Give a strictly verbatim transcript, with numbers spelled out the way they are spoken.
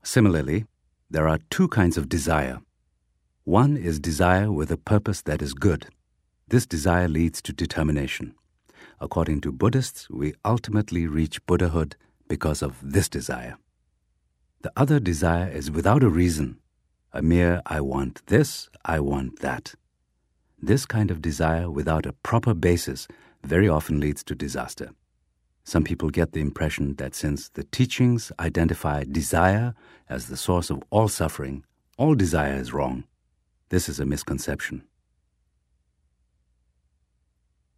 Similarly, there are two kinds of desire. One is desire with a purpose that is good. This desire leads to determination. According to Buddhists, we ultimately reach Buddhahood because of this desire. The other desire is without a reason, a mere I want this, I want that. This kind of desire without a proper basis very often leads to disaster. Some people get the impression that since the teachings identify desire as the source of all suffering, all desire is wrong. This is a misconception.